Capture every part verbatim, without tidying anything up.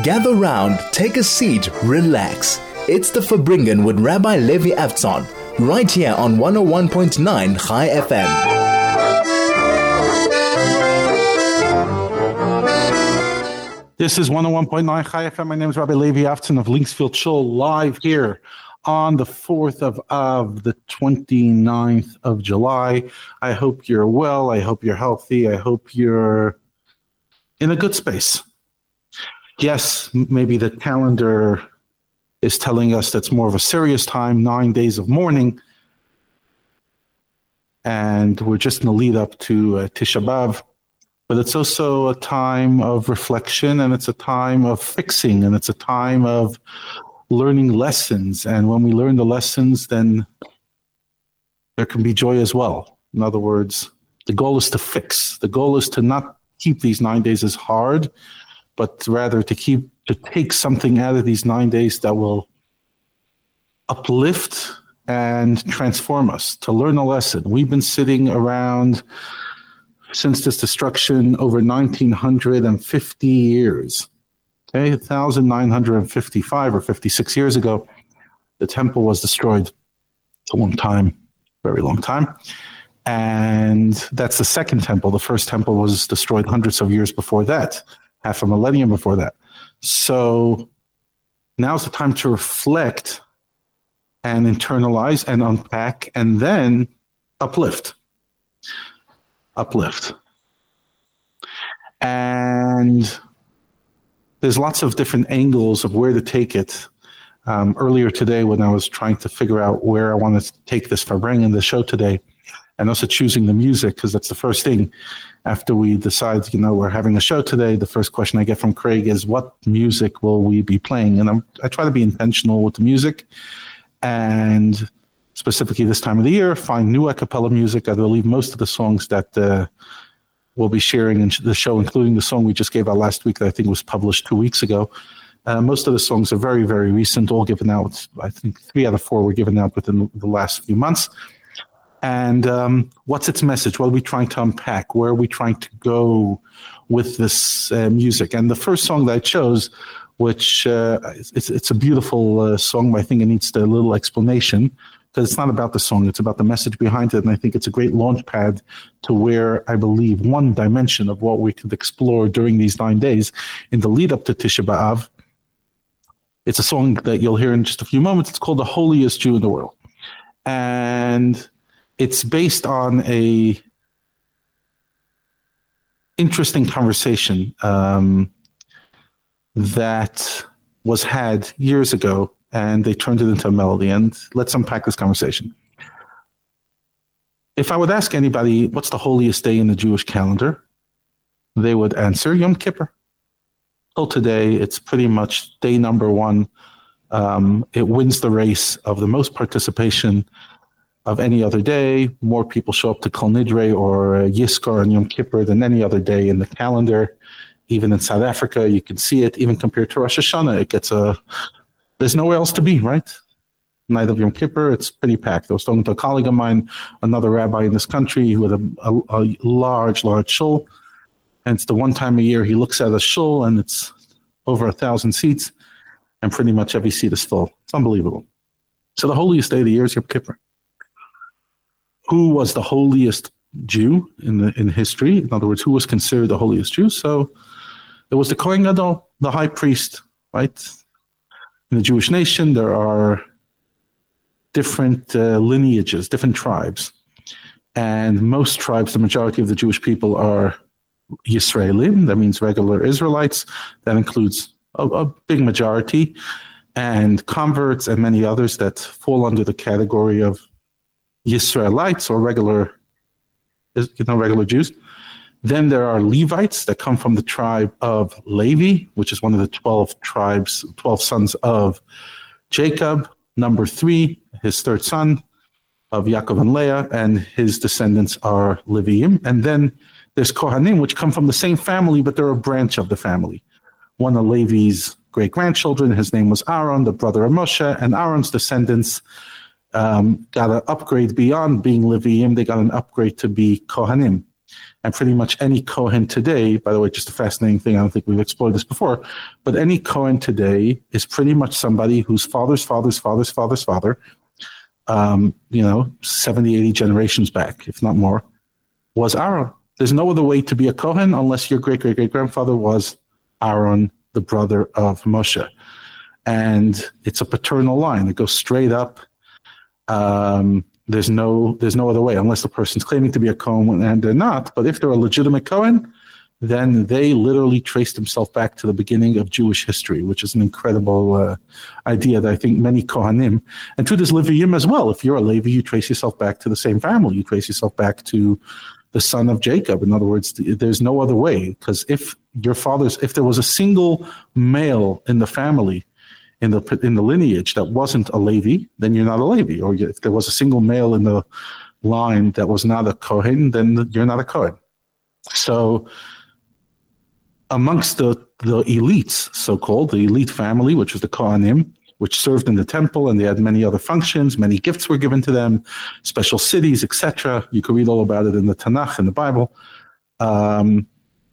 Gather round, take a seat, relax. It's the Farbrengen with Rabbi Levi Avtzon, right here on one oh one point nine Chai F M. This is one oh one point nine Chai F M. My name is Rabbi Levi Avtzon of Linksfield Shul, live here on the fourth of Av, the twenty-ninth of July. I hope you're well. I hope you're healthy. I hope you're in a good space. Yes, maybe the calendar is telling us that's more of a serious time, nine days of mourning. And we're just in the lead up to uh, Tisha B'Av. But it's also a time of reflection, and it's a time of fixing, and it's a time of learning lessons. And when we learn the lessons, then there can be joy as well. In other words, the goal is to fix. The goal is to not keep these nine days as hard, but rather to keep to take something out of these nine days that will uplift and transform us, to learn a lesson. We've been sitting around since this destruction over nineteen fifty years. Okay, one thousand nine hundred fifty-five or fifty-six years ago, the temple was destroyed. It's a long time, very long time. And that's the second temple. The first temple was destroyed hundreds of years before that, half a millennium before that. So now's the time to reflect and internalize and unpack and then uplift. Uplift. And there's lots of different angles of where to take it. Um, earlier today, when I was trying to figure out where I wanted to take this Farbrengen in the show today, and also choosing the music, because that's the first thing. After we decide, you know, we're having a show today, the first question I get from Craig is, what music will we be playing? And I'm, I try to be intentional with the music, and specifically this time of the year, find new a cappella music. I believe most of the songs that uh, we'll be sharing in the show, including the song we just gave out last week that I think was published two weeks ago, uh, most of the songs are very, very recent, all given out. I think three out of four were given out within the last few months. And um, what's its message? What are we trying to unpack? Where are we trying to go with this uh, music? And the first song that I chose, which uh, it's, it's a beautiful uh, song, but I think it needs a little explanation, because it's not about the song, it's about the message behind it. And I think it's a great launch pad to where I believe one dimension of what we could explore during these nine days in the lead up to Tisha B'Av. It's a song that you'll hear in just a few moments. It's called The Holiest Jew in the World. And it's based on a interesting conversation um, that was had years ago, and they turned it into a melody. And let's unpack this conversation. If I would ask anybody, what's the holiest day in the Jewish calendar? They would answer Yom Kippur. Till today, it's pretty much day number one. Um, it wins the race of the most participation of any other day. More people show up to Kol Nidre or uh, Yizkor and Yom Kippur than any other day in the calendar. Even in South Africa, you can see it. Even compared to Rosh Hashanah, it gets a... There's nowhere else to be, right? Night of Yom Kippur, it's pretty packed. I was talking to a colleague of mine, another rabbi in this country, with a, a, a large, large shul. And it's the one time a year he looks at a shul, and it's over a thousand seats, and pretty much every seat is full. It's unbelievable. So the holiest day of the year is Yom Kippur. Who was the holiest Jew in the in history? In other words, who was considered the holiest Jew? So it was the Kohen Gadol, the high priest, right? In the Jewish nation, there are different uh, lineages, different tribes. And most tribes, the majority of the Jewish people are Yisraelim. That means regular Israelites. That includes a, a big majority, and converts and many others that fall under the category of Yisraelites or regular, you know, regular Jews. Then there are Levites that come from the tribe of Levi, which is one of the twelve tribes, twelve sons of Jacob. Number three, his third son of Yaakov and Leah, and his descendants are Leviim. And then there's Kohanim, which come from the same family, but they're a branch of the family. One of Levi's great-grandchildren, his name was Aaron, the brother of Moshe, and Aaron's descendants um, got an upgrade beyond being Leviim. They got an upgrade to be Kohanim. And pretty much any Kohen today, by the way, just a fascinating thing, I don't think we've explored this before, but any Kohen today is pretty much somebody whose father's father's father's father's father, um, you know, seventy, eighty generations back, if not more, was Aaron. There's no other way to be a Kohen unless your great-great-great-grandfather was Aaron, the brother of Moshe. And it's a paternal line. It goes straight up. Um, there's no there's no other way unless the person's claiming to be a Kohen and they're not. But if they're a legitimate Kohen, then they literally trace themselves back to the beginning of Jewish history, which is an incredible uh, idea that I think many Kohanim, and to this Leviim as well, if you're a Levi, you trace yourself back to the same family. You trace yourself back to the son of Jacob. In other words, there's no other way, because if your father's, if there was a single male in the family, in the in the lineage that wasn't a Levi, then you're not a Levi. Or if there was a single male in the line that was not a Kohen, then you're not a Kohen. So amongst the, the elites, so-called, the elite family, which was the Kohanim, which served in the temple, and they had many other functions, many gifts were given to them, special cities, et cetera. You can read all about it in the Tanakh, in the Bible. Um,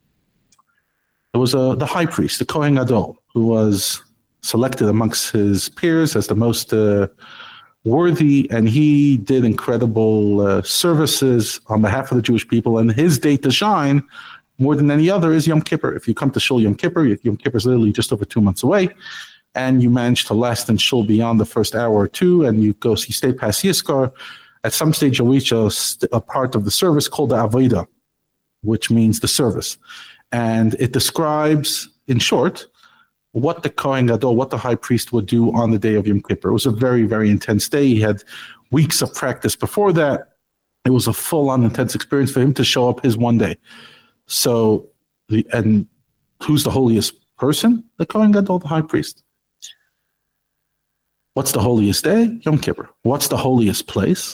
there was a, the high priest, the Kohen Gadol, who was selected amongst his peers as the most uh, worthy, and he did incredible uh, services on behalf of the Jewish people, and his day to shine more than any other is Yom Kippur. If you come to Shul Yom Kippur, Yom Kippur is literally just over two months away, and you manage to last in Shul beyond the first hour or two, and you go, you stay past Yizkor, at some stage you'll reach a, a part of the service called the Avodah, which means the service. And it describes, in short, what the Kohen Gadol, what the high priest would do on the day of Yom Kippur. It was a very, very intense day. He had weeks of practice before that. It was a full-on intense experience for him to show up his one day. So, the and who's the holiest person? The Kohen Gadol, the high priest. What's the holiest day? Yom Kippur. What's the holiest place?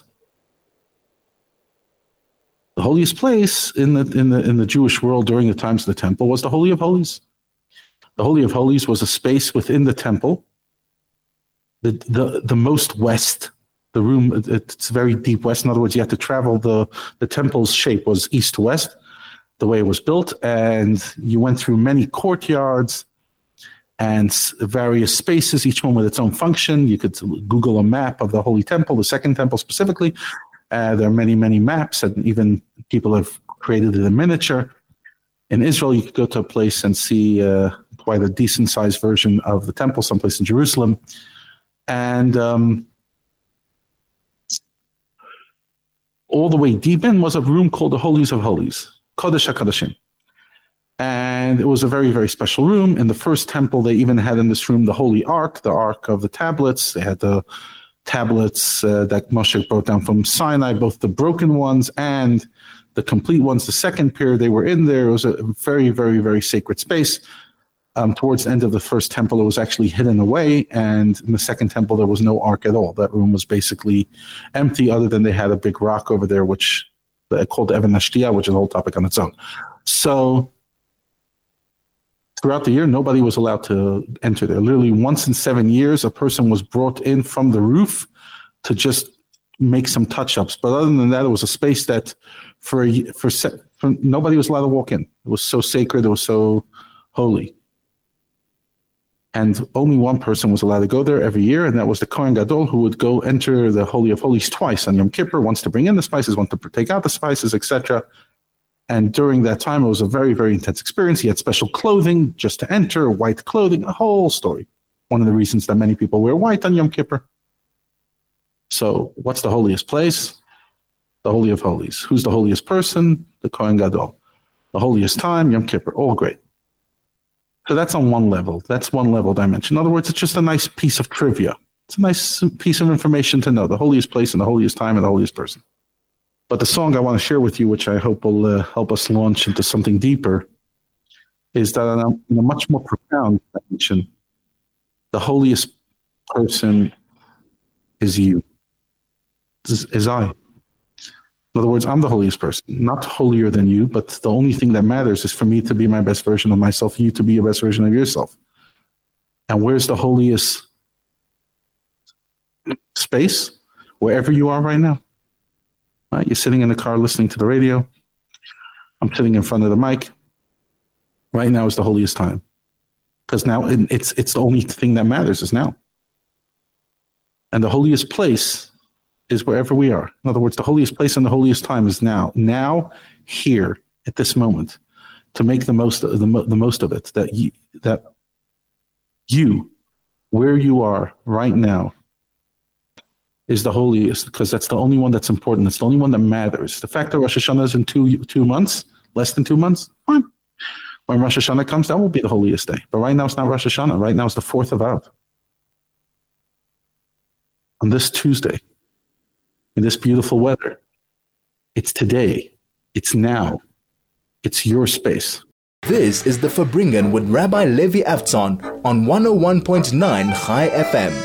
The holiest place in the in the in the Jewish world during the times of the temple was the Holy of Holies. The Holy of Holies was a space within the temple, the the, the most west. The room, it's very deep west. In other words, you had to travel. The, the temple's shape was east to west, the way it was built, and you went through many courtyards and various spaces, each one with its own function. You could Google a map of the Holy Temple, the Second Temple specifically. Uh, there are many, many maps, and even people have created it in miniature. In Israel, you could go to a place and see uh, quite a decent-sized version of the temple, someplace in Jerusalem. And um, all the way deep in was a room called the Holies of Holies, Kodesh HaKodashim. And it was a very, very special room. In the first temple, they even had in this room the Holy Ark, the Ark of the Tablets. They had the tablets uh, that Moshe brought down from Sinai, both the broken ones and the complete ones. The second pair, they were in there. It was a very, very, very sacred space. Um, towards the end of the first temple, it was actually hidden away. And in the second temple, there was no ark at all. That room was basically empty, other than they had a big rock over there, which they called Even Hashtiyah, which is a whole topic on its own. So throughout the year, nobody was allowed to enter there. Literally once in seven years, a person was brought in from the roof to just make some touch-ups. But other than that, it was a space that for, for, for nobody was allowed to walk in. It was so sacred. It was so holy. And only one person was allowed to go there every year, and that was the Kohen Gadol, who would go enter the Holy of Holies twice on Yom Kippur, once to bring in the spices, once to take out the spices, et cetera. And during that time, it was a very, very intense experience. He had special clothing just to enter, white clothing, a whole story. One of the reasons that many people wear white on Yom Kippur. So what's the holiest place? The Holy of Holies. Who's the holiest person? The Kohen Gadol. The holiest time? Yom Kippur. All great. So that's on one level. That's one level dimension. In other words, it's just a nice piece of trivia. It's a nice piece of information to know. The holiest place and the holiest time and the holiest person. But the song I want to share with you, which I hope will uh, help us launch into something deeper, is that in a, in a much more profound dimension, the holiest person is you, is, is I. In other words, I'm the holiest person, not holier than you, but the only thing that matters is for me to be my best version of myself, you to be your best version of yourself. And where's the holiest space? Wherever you are right now. Right? You're sitting in the car listening to the radio. I'm sitting in front of the mic. Right now is the holiest time. Because now it's it's the only thing that matters is now. And the holiest place is wherever we are. In other words, the holiest place and the holiest time is now. Now, here, at this moment, to make the most of the, the most of it. That you, that you, where you are right now, is the holiest, because that's the only one that's important. It's the only one that matters. The fact that Rosh Hashanah is in two two months, less than two months, fine. When Rosh Hashanah comes, that will be the holiest day. But right now, it's not Rosh Hashanah. Right now, it's the fourth of Av. On this Tuesday, in this beautiful weather, it's today. It's now. It's your space. This is the Farbrengen with Rabbi Levi Avtzon on one oh one point nine Chai F M.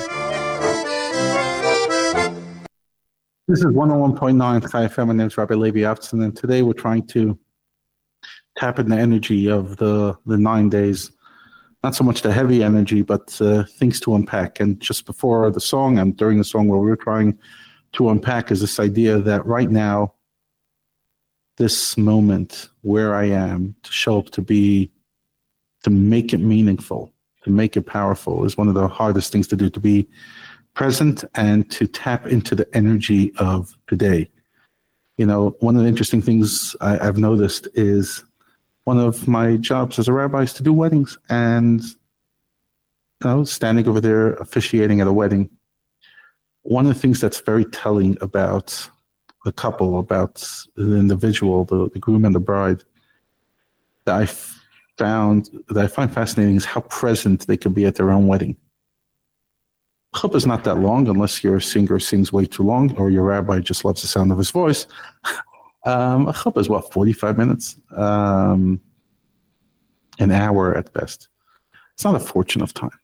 This is one oh one point nine Chai F M. My name is Rabbi Levi Avtzon, and today we're trying to tap in the energy of the, the nine days. Not so much the heavy energy, but uh, things to unpack. And just before the song and during the song, what we we're trying to unpack is this idea that right now, this moment where I am, to show up, to be, to make it meaningful, to make it powerful, is one of the hardest things to do, to be present and to tap into the energy of today. You know, one of the interesting things I, I've noticed is one of my jobs as a rabbi is to do weddings, and you know, standing over there officiating at a wedding, one of the things that's very telling about the couple, about the individual, the, the groom and the bride, that I found, that I find fascinating, is how present they can be at their own wedding. Chuppah is not that long, unless your singer sings way too long, or your rabbi just loves the sound of his voice. Um, a chuppah is what, forty-five minutes? Um, an hour at best. It's not a fortune of time.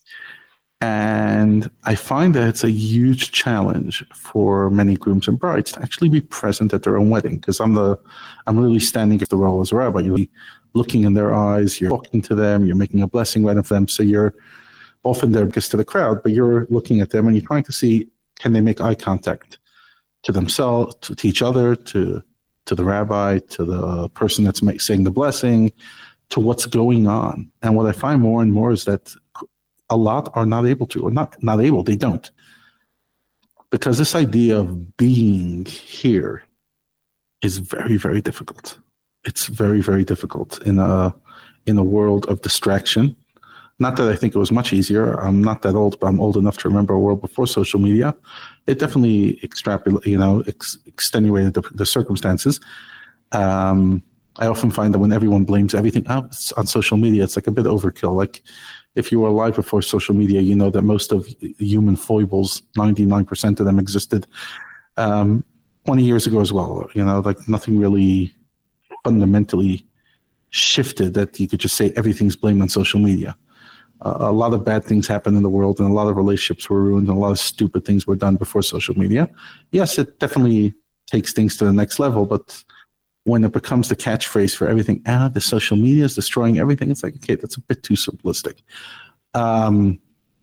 And I find that it's a huge challenge for many grooms and brides to actually be present at their own wedding, because I'm the, I'm really standing at the role as a rabbi. You're looking in their eyes, you're talking to them, you're making a blessing right of them. So you're often there because to the crowd, but you're looking at them and you're trying to see, can they make eye contact to themselves, to, to each other, to to the rabbi, to the person that's make, saying the blessing, to what's going on. And what I find more and more is that a lot are not able to, or not not able, they don't. Because this idea of being here is very, very difficult. It's very, very difficult in a in a world of distraction. Not that I think it was much easier. I'm not that old, but I'm old enough to remember a world before social media. It definitely extrapolated, you know, ex- extenuated the, the circumstances. Um, I often find that when everyone blames everything on social media, it's like a bit overkill. Like if you were alive before social media, you know that most of human foibles, ninety-nine percent of them existed um, twenty years ago as well. You know, like nothing really fundamentally shifted that you could just say everything's blamed on social media. Uh, a lot of bad things happened in the world, and a lot of relationships were ruined, and a lot of stupid things were done before social media. Yes, it definitely takes things to the next level, but when it becomes the catchphrase for everything, ah, the social media is destroying everything, it's like, okay, that's a bit too simplistic. Um,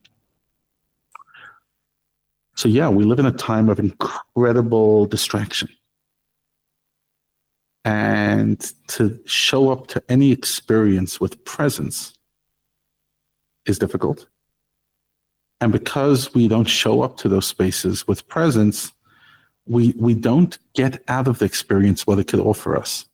so yeah, we live in a time of incredible distraction. And to show up to any experience with presence is difficult. And because we don't show up to those spaces with presence, we we don't get out of the experience what it could offer us.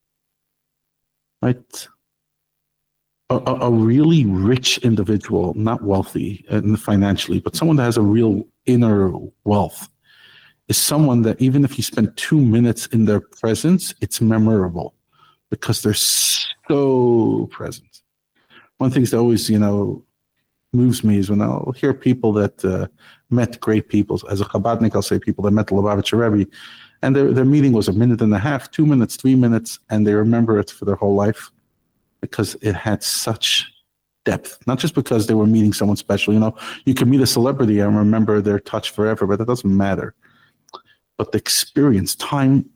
Right? A, a, a really rich individual, not wealthy and financially, but someone that has a real inner wealth, is someone that even if you spend two minutes in their presence, it's memorable because they're so present. One of the things that always, you know, moves me is when I'll hear people that uh, met great people. As a Chabadnik, I'll say people that met the Lubavitcher Rebbe, and their, their meeting was a minute and a half, two minutes, three minutes, and they remember it for their whole life because it had such depth. Not just because they were meeting someone special. You know, you can meet a celebrity and remember their touch forever, but that doesn't matter. But the experience, time,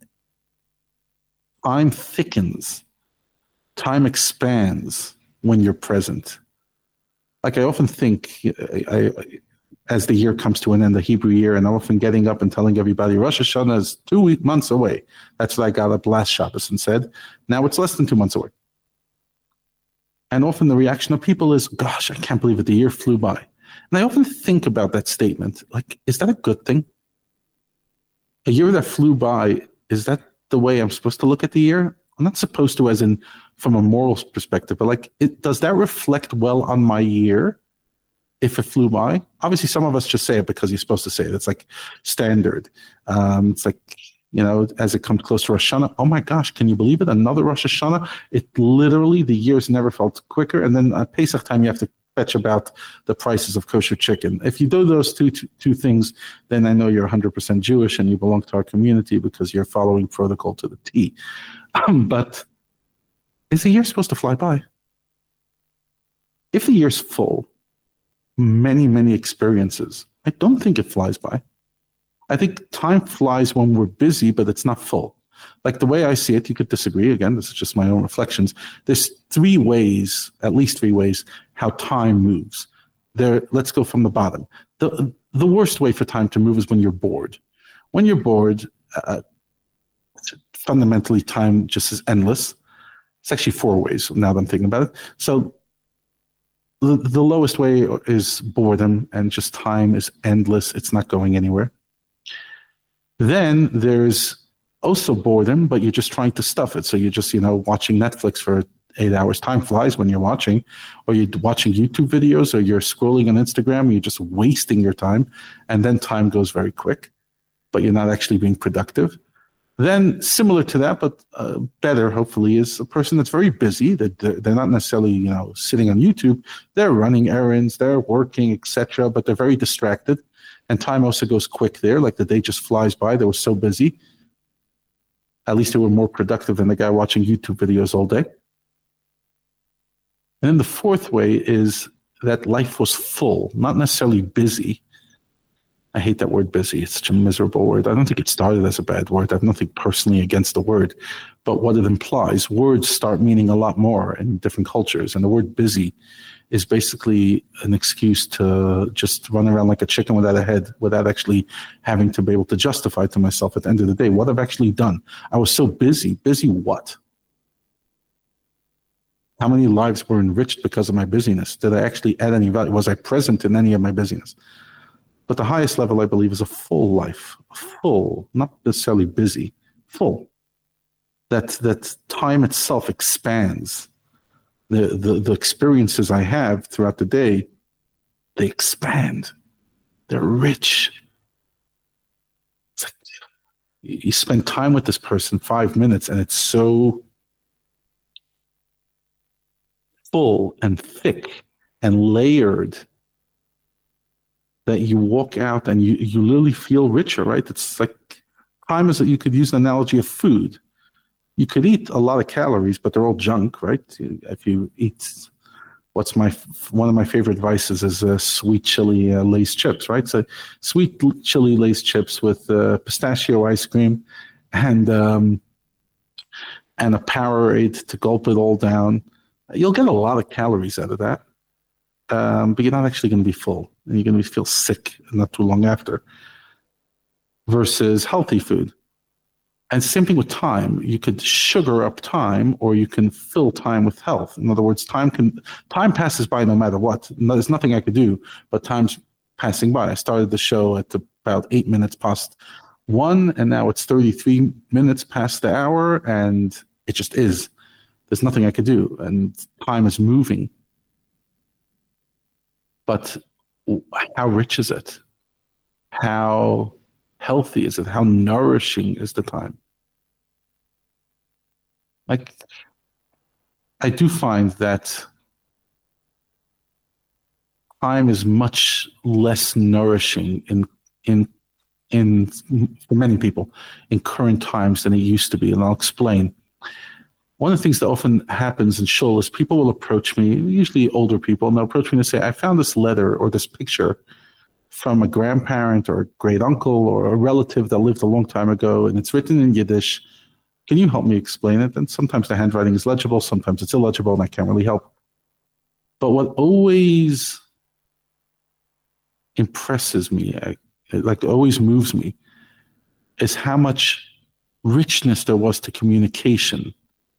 time thickens, time expands when you're present. Like I often think, I, I, as the year comes to an end, the Hebrew year, and I'm often getting up and telling everybody Rosh Hashanah is two week, months away. That's what I got up last Shabbos and said. Now it's less than two months away. And often the reaction of people is, gosh, I can't believe it, the year flew by. And I often think about that statement, like, is that a good thing? A year that flew by, is that the way I'm supposed to look at the year? I'm not supposed to as in from a moral perspective, but like, it, does that reflect well on my year if it flew by? Obviously, some of us just say it because you're supposed to say it. It's like standard. Um, it's like, you know, as it comes close to Rosh Hashanah, oh my gosh, can you believe it? Another Rosh Hashanah? It literally, the years never felt quicker. And then at Pesach time, you have to fetch about the prices of kosher chicken. If you do those two, two, two things, then I know you're one hundred percent Jewish and you belong to our community because you're following protocol to the T. Um, but is the year supposed to fly by? If the year's full, many, many experiences, I don't think it flies by. I think time flies when we're busy, but it's not full. Like the way I see it, you could disagree. Again, this is just my own reflections. There's three ways, at least three ways, how time moves. There, let's go from the bottom. The, the worst way for time to move is when you're bored. When you're bored, uh, fundamentally time just is endless. It's actually four ways now that I'm thinking about it. So the, the lowest way is boredom, and just time is endless. It's not going anywhere. Then there's also boredom, but you're just trying to stuff it. So you're just, you know, watching Netflix for eight hours. Time flies when you're watching, or you're watching YouTube videos, or you're scrolling on Instagram. You're just wasting your time, and then time goes very quick, but you're not actually being productive. Then, similar to that, but uh, better, hopefully, is a person that's very busy. That they're, they're not necessarily, you know, sitting on YouTube. They're running errands, they're working, et cetera. But they're very distracted, and time also goes quick there. Like the day just flies by. They were so busy. At least they were more productive than the guy watching YouTube videos all day. And then the fourth way is that life was full, not necessarily busy. I hate that word busy. It's such a miserable word. I don't think it started as a bad word. I have nothing personally against the word. But what it implies, words start meaning a lot more in different cultures. And the word busy is basically an excuse to just run around like a chicken without a head, without actually having to be able to justify to myself at the end of the day what I've actually done. I was so busy. Busy what? How many lives were enriched because of my busyness? Did I actually add any value? Was I present in any of my busyness? But the highest level, I believe, is a full life. Full, not necessarily busy, full. That that time itself expands. The, the, the experiences I have throughout the day, they expand. They're rich. It's like you spend time with this person, five minutes, and it's so full and thick and layered that you walk out and you, you literally feel richer, right? It's like time is that you could use an analogy of food. You could eat a lot of calories, but they're all junk, right? If you eat, what's my one of my favorite vices is uh, sweet chili uh, Lay's chips, right? So sweet chili Lay's chips with uh, pistachio ice cream and um, and a Powerade to gulp it all down. You'll get a lot of calories out of that, um, but you're not actually going to be full, and you're going to feel sick not too long after. Versus healthy food. And same thing with time. You could sugar up time, or you can fill time with health. In other words, time can time passes by no matter what. No, there's nothing I could do, but time's passing by. I started the show at about eight minutes past one, and now it's thirty-three minutes past the hour, and it just is. There's nothing I could do, and time is moving. But how rich is it? How healthy is it? How nourishing is the time? Like, I do find that time is much less nourishing in in in for many people in current times than it used to be, and I'll explain. One of the things that often happens in shul is people will approach me, usually older people, and they'll approach me and say, I found this letter or this picture from a grandparent or a great uncle or a relative that lived a long time ago, and it's written in Yiddish. Can you help me explain it? And sometimes the handwriting is legible, sometimes it's illegible, and I can't really help. But what always impresses me, I, it like always moves me, is how much richness there was to communication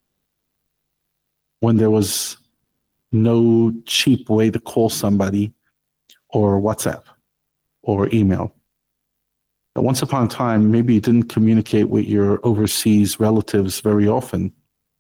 when there was no cheap way to call somebody or WhatsApp or email. But once upon a time, maybe you didn't communicate with your overseas relatives very often.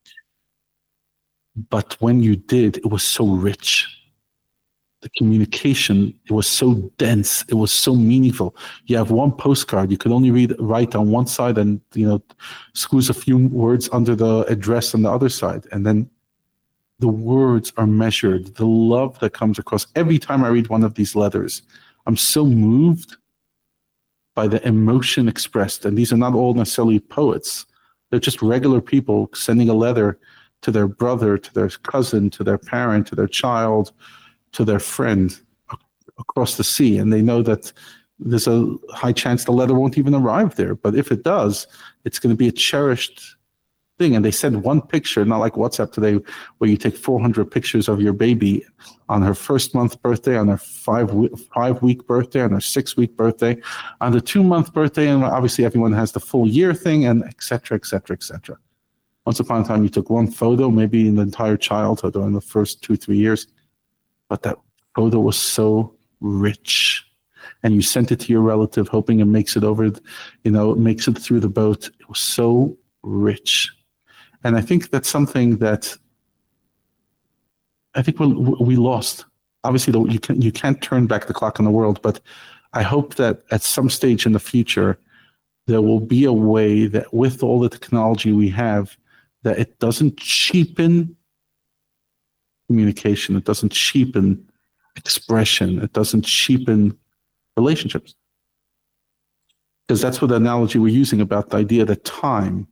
But when you did, it was so rich. The communication, it was so dense. It was so meaningful. You have one postcard. You could only read write on one side and, you know, squeeze a few words under the address on the other side. And then the words are measured. The love that comes across. Every time I read one of these letters, I'm so moved by the emotion expressed. And these are not all necessarily poets. They're just regular people sending a letter to their brother, to their cousin, to their parent, to their child, to their friend across the sea. And they know that there's a high chance the letter won't even arrive there. But if it does, it's going to be a cherished thing. And they send one picture, not like WhatsApp today, where you take four hundred pictures of your baby on her first month birthday, on her five, five week birthday, on her six week birthday, on the two month birthday. And obviously everyone has the full year thing, and et cetera, et cetera, et cetera. Once upon a time, you took one photo, maybe in the entire childhood or in the first two, three years. But that photo was so rich. And you sent it to your relative, hoping it makes it over, you know, makes it through the boat. It was so rich. And I think that's something that I think we, we lost. Obviously, you, can, you can't turn back the clock in the world, but I hope that at some stage in the future, there will be a way that with all the technology we have, that it doesn't cheapen communication, it doesn't cheapen expression, it doesn't cheapen relationships. Because that's what the analogy we're using about the idea that time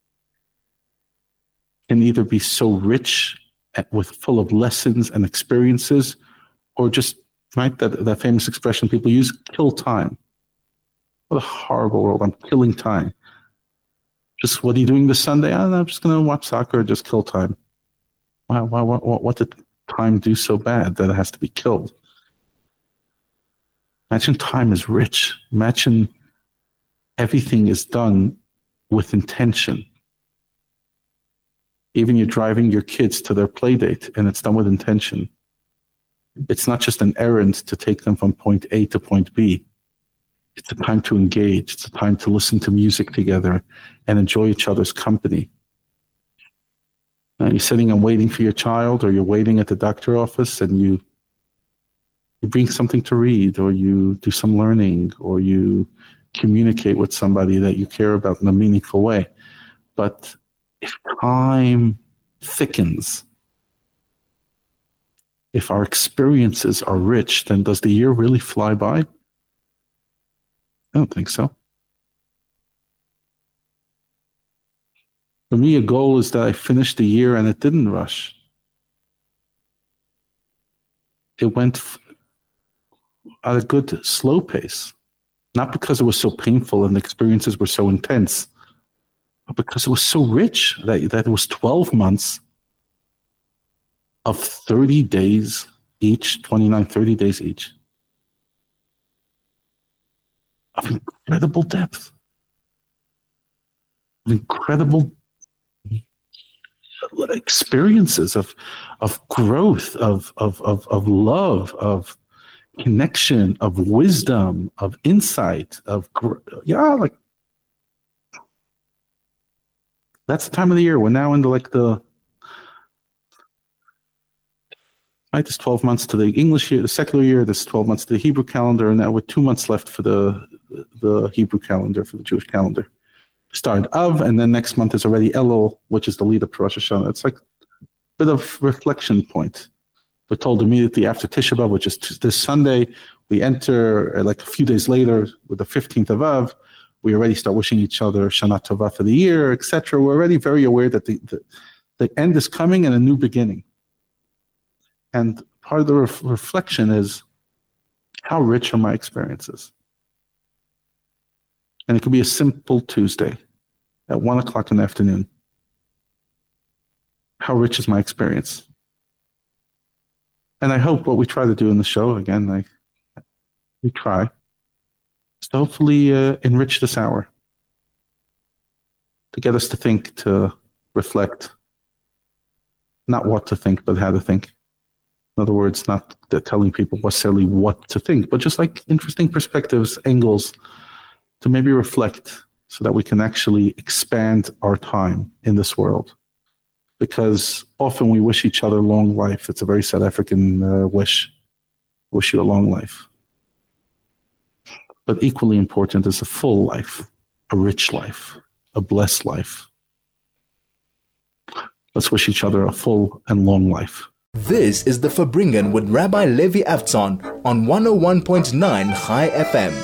can either be so rich with full of lessons and experiences, or just, right, that, that famous expression people use, kill time. What a horrible world. I'm killing time. Just, what are you doing this Sunday? Oh, I'm just going to watch soccer, just kill time. Why, why, what, what did time do so bad that it has to be killed? Imagine time is rich. Imagine everything is done with intention. Even you're driving your kids to their play date and it's done with intention. It's not just an errand to take them from point A to point B. It's a time to engage. It's a time to listen to music together and enjoy each other's company. Now you're sitting and waiting for your child, or you're waiting at the doctor office, and you you bring something to read, or you do some learning, or you communicate with somebody that you care about in a meaningful way. But if time thickens, if our experiences are rich, then does the year really fly by? I don't think so. For me, a goal is that I finished the year and it didn't rush. It went at a good slow pace, not because it was so painful and the experiences were so intense, but because it was so rich that, that it was twelve months of thirty days each, twenty-nine, thirty days each, of incredible depth, of incredible experiences of of growth, of of of of love, of connection, of wisdom, of insight, of yeah, like that's the time of the year. We're now into like the right. There's twelve months to the English year, the secular year. There's twelve months to the Hebrew calendar, and now we're two months left for the the Hebrew calendar, for the Jewish calendar. Started Av, and then next month is already Elul, which is the lead up to Rosh Hashanah. It's like a bit of reflection point. We're told immediately after Tisha B'Av, which is this Sunday, we enter, like a few days later, with the fifteenth of Av, we already start wishing each other Shana Tova for the year, et cetera. We're already very aware that the, the, the end is coming and a new beginning. And part of the ref- reflection is, how rich are my experiences? And it could be a simple Tuesday at one o'clock in the afternoon. How rich is my experience? And I hope what we try to do in the show, again, I we try, is to hopefully uh, enrich this hour, to get us to think, to reflect, not what to think, but how to think. In other words, not telling people necessarily what to think, but just like interesting perspectives, angles, to maybe reflect so that we can actually expand our time in this world. Because often we wish each other long life. It's a very South African uh, wish. Wish you a long life. But equally important is a full life, a rich life, a blessed life. Let's wish each other a full and long life. This is the Fabringen with Rabbi Levi Avtzon on one oh one point nine Chai F M.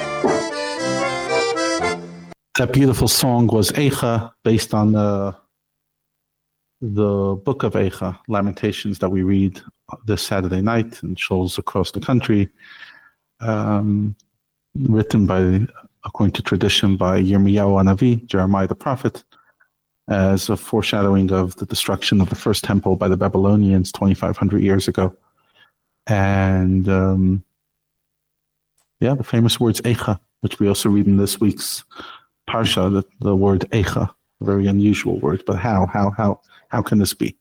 That beautiful song was Eicha, based on the, the book of Eicha, Lamentations, that we read this Saturday night in shuls across the country, um, written by, according to tradition, by Yirmiyahu Hanavi, Jeremiah the prophet, as a foreshadowing of the destruction of the first temple by the Babylonians twenty-five hundred years ago. And um, yeah, the famous words Eicha, which we also read in this week's Parsha, the, the word Eicha, a very unusual word, but how, how, how, how can this be?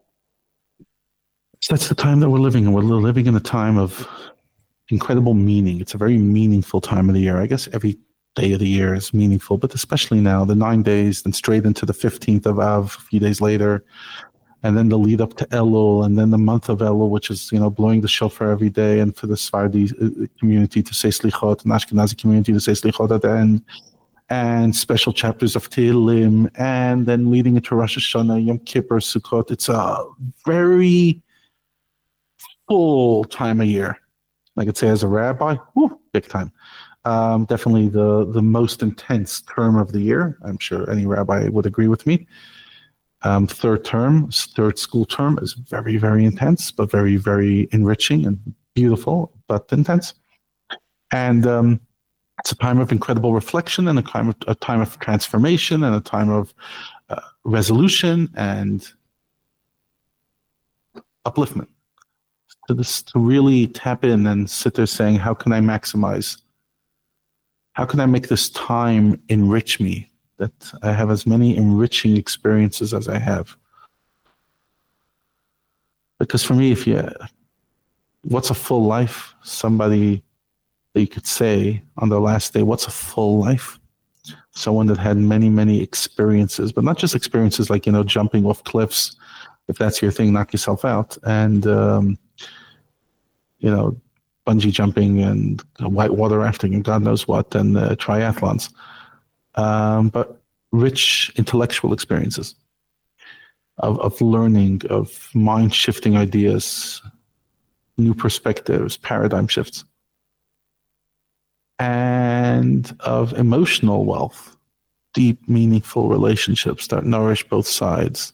So that's the time that we're living in. We're living in a time of incredible meaning. It's a very meaningful time of the year. I guess every day of the year is meaningful, but especially now, the nine days, then straight into the fifteenth of Av, a few days later, and then the lead up to Elul, and then the month of Elul, which is, you know, blowing the shofar every day, and for the Sephardi community to say Slichot, and Ashkenazi community to say Slichot at the end, and special chapters of Tehillim, and then leading into Rosh Hashanah, Yom Kippur, Sukkot. It's a very full time of year. I could say as a rabbi, whew, big time. Um, definitely the, the most intense term of the year. I'm sure any rabbi would agree with me. Um, third term, third school term is very, very intense, but very, very enriching and beautiful, but intense. And um, it's a time of incredible reflection, and a time of, a time of transformation, and a time of uh, resolution and upliftment. To this, to really tap in and sit there saying, how can I maximize? How can I make this time enrich me, that I have as many enriching experiences as I have? Because for me, if you, what's a full life? Somebody that you could say on their last day, what's a full life? Someone that had many, many experiences, but not just experiences like, you know, jumping off cliffs. If that's your thing, knock yourself out. And, um, you know, bungee jumping and whitewater rafting and God knows what, and uh, triathlons. Um, but rich intellectual experiences of, of learning, of mind-shifting ideas, new perspectives, paradigm shifts, and of emotional wealth, deep, meaningful relationships that nourish both sides,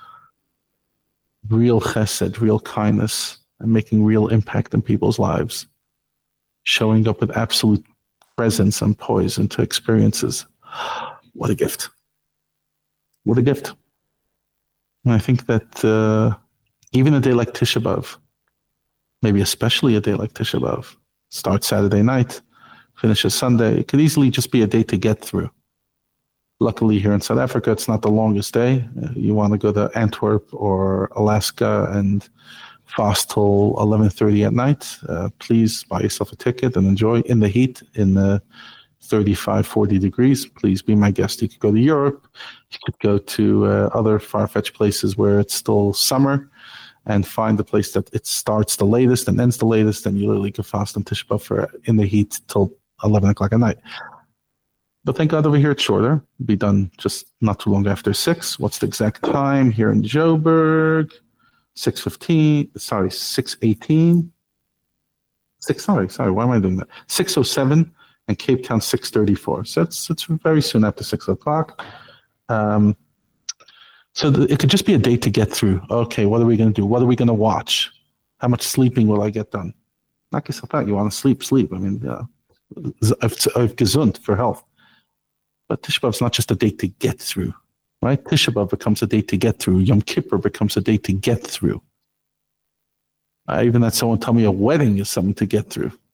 real chesed, real kindness, and making real impact in people's lives, showing up with absolute presence and poise into experiences. What a gift. What a gift. And I think that uh, even a day like Tisha B'Av, maybe especially a day like Tisha B'Av, starts Saturday night, finishes Sunday, it could easily just be a day to get through. Luckily here in South Africa, it's not the longest day. Uh, you want to go to Antwerp or Alaska and fast till eleven thirty at night, uh, please buy yourself a ticket and enjoy in the heat in the thirty-five, forty degrees. Please be my guest. You could go to Europe. You could go to uh, other far-fetched places where it's still summer and find the place that it starts the latest and ends the latest, and you literally could fast on Tisha B'Av for in the heat till eleven o'clock at night. But thank God over here it's shorter. Be done just not too long after six. What's the exact time here in Joburg? six fifteen, sorry, six eighteen. Six, sorry, sorry, why am I doing that? six oh seven, and Cape Town six thirty-four. So it's it's very soon after six o'clock. Um, so the, it could just be a day to get through. Okay, what are we going to do? What are we going to watch? How much sleeping will I get done? Knock yourself out. You want to sleep, sleep. I mean, uh, I've gesund for health. But Tisha B'Av is not just a day to get through. Right? Tisha B'Av becomes a day to get through. Yom Kippur becomes a day to get through. I even had someone tell me a wedding is something to get through.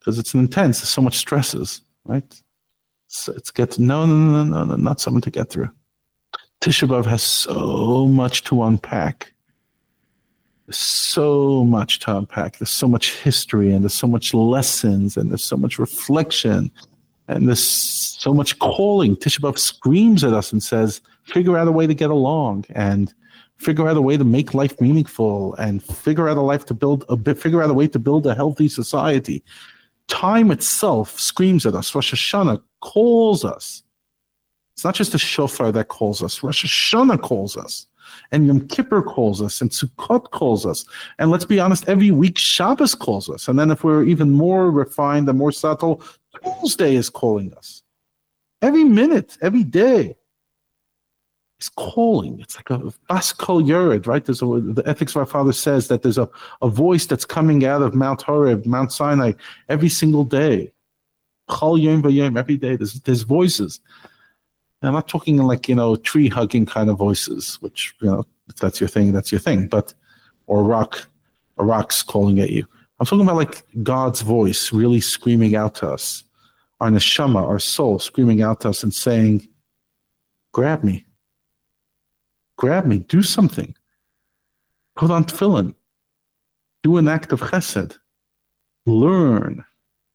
because it's intense. There's so much stresses, right? So it's get no, no, no, no, no, not something to get through. Tisha B'Av has so much to unpack. There's so much to unpack. There's so much history, and there's so much lessons, and there's so much reflection, and there's so much calling. Tisha B'Av screams at us and says, figure out a way to get along, and figure out a way to make life meaningful, and figure out a life to build a bit, figure out a way to build a healthy society. Time itself screams at us. Rosh Hashanah calls us. It's not just a shofar that calls us. Rosh Hashanah calls us. And Yom Kippur calls us. And Sukkot calls us. And let's be honest, every week Shabbos calls us. And then if we're even more refined and more subtle, Tuesday is calling us. Every minute, every day is calling. It's like a bas kol yored, right? There's a, the Ethics of Our Father says that there's a, a voice that's coming out of Mount Horeb, Mount Sinai, every single day. Chol yom v'yom, every day. There's, there's voices. And I'm not talking like, you know, tree hugging kind of voices, which, you know, if that's your thing, that's your thing. But, or a rock, a rock's calling at you. I'm talking about like God's voice really screaming out to us. Our neshama, our soul, screaming out to us and saying, grab me. Grab me. Do something. Put on tefillin. Do an act of chesed. Learn.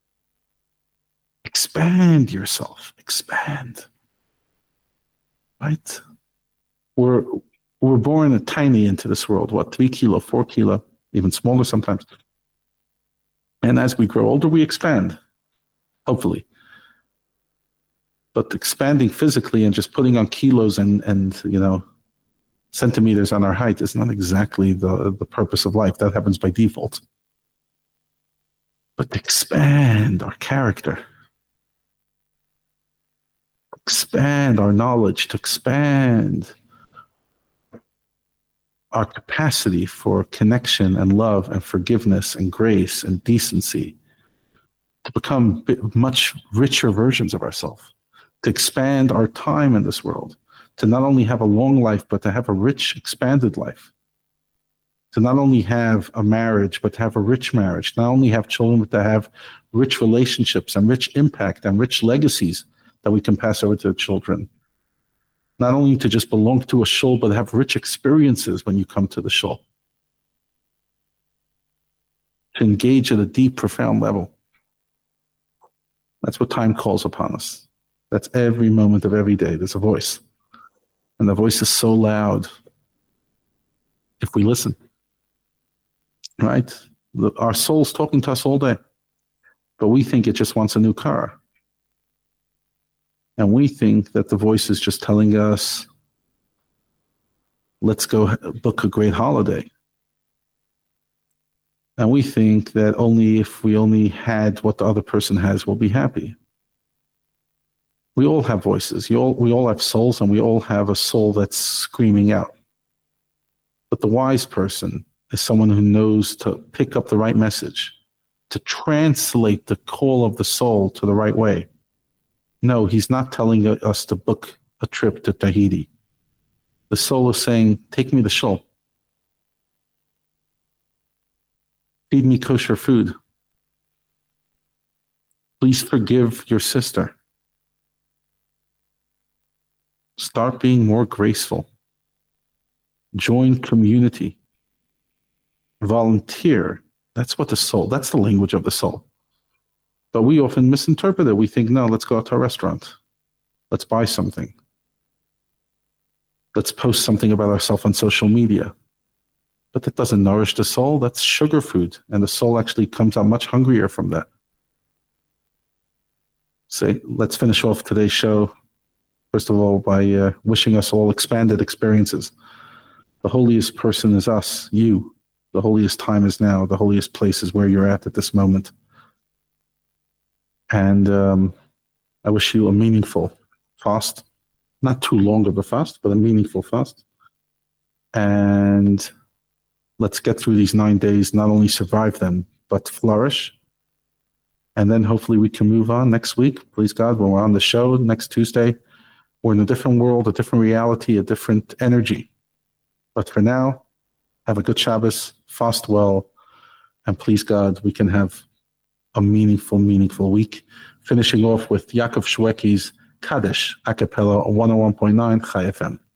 Expand yourself. Expand. Right? We're we're born tiny into this world. What, three kilo, four kilo, even smaller sometimes. And as we grow older, we expand. Hopefully. But expanding physically and just putting on kilos and, and you know, centimeters on our height is not exactly the, the purpose of life. That happens by default. But to expand our character, expand our knowledge, to expand our capacity for connection and love and forgiveness and grace and decency, to become much richer versions of ourselves, to expand our time in this world, to not only have a long life, but to have a rich, expanded life, to not only have a marriage, but to have a rich marriage, not only have children, but to have rich relationships and rich impact and rich legacies that we can pass over to the children. Not only to just belong to a shul, but have rich experiences when you come to the shul. To engage at a deep, profound level. That's what time calls upon us. That's every moment of every day. There's a voice. And the voice is so loud if we listen. Right? Our soul's talking to us all day. But we think it just wants a new car. And we think that the voice is just telling us, let's go book a great holiday. And we think that only if we only had what the other person has, we'll be happy. We all have voices. You all, we all have souls, and we all have a soul that's screaming out. But the wise person is someone who knows to pick up the right message, to translate the call of the soul to the right way. No, he's not telling us to book a trip to Tahiti. The soul is saying, take me to shul. Feed me kosher food. Please forgive your sister. Start being more graceful. Join community. Volunteer. That's what the soul, that's the language of the soul. But we often misinterpret it. We think, no, let's go out to a restaurant. Let's buy something. Let's post something about ourselves on social media. But that doesn't nourish the soul. That's sugar food. And the soul actually comes out much hungrier from that. So let's finish off today's show, first of all, by uh, wishing us all expanded experiences. The holiest person is us, you. The holiest time is now. The holiest place is where you're at at this moment. And um, I wish you a meaningful fast, not too long of a fast, but a meaningful fast. And let's get through these nine days, not only survive them, but flourish. And then hopefully we can move on next week. Please God, when we're on the show next Tuesday, we're in a different world, a different reality, a different energy. But for now, have a good Shabbos, fast well, and please God, we can have a meaningful, meaningful week. Finishing off with Yaakov Shwekey's Kaddish a cappella on one oh one point nine Chai F M.